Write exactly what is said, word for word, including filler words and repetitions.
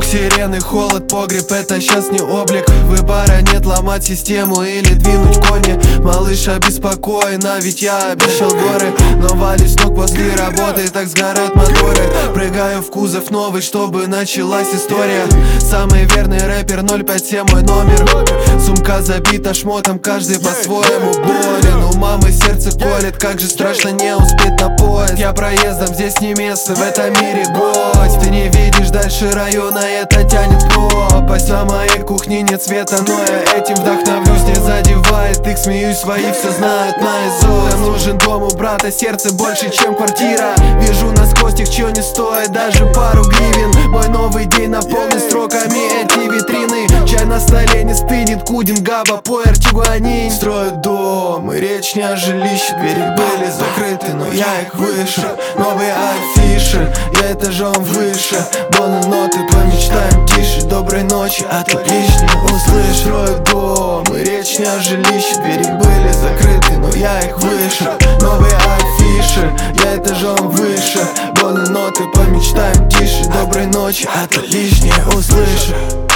сирены, холод, погреб, это сейчас не облик. Выбора нет, ломать систему или двинуть кони. Малыш обеспокоен, а ведь я обещал горы. Но валюсь с ног после работы, так сгорают моторы. Прыгаю в кузов новый, чтобы началась история. Самый верный рэпер, ноль пять семь мой номер. Сумка забита шмотом, каждый по-своему болен. У мамы сердце колет, как же страшно не успеть на поезд. Я проездом, здесь не место, в этом мире гость. Ты не видишь дальше района, это тянет пропасть. На моей кухне нет света, но я этим вдохновлюсь. Не задевает их, смеюсь, свои все знают наизусть. Нам нужен дом у брата, сердце больше, чем квартира. Вижу насквозь их, чё не стоит даже пару гривен. Мой новый день наполнен строками эти витрины. Чай на столе не стынет, Кудин, Габа, Пуэр, Чигуанин. Строят дом, и речь не о жилище. Двери были закрыты, но я их выше. Новые афиши, я этажом выше. Бонус ноты, помечтаем тише. Доброй ночи, а то лишнее услышь. Строят дом, и речь не о жилище. Двери были закрыты, но я их выше. Новые афиши, я этажом выше. Бонус ноты, помечтаем тише. Доброй ночи, а то лишнее услышь.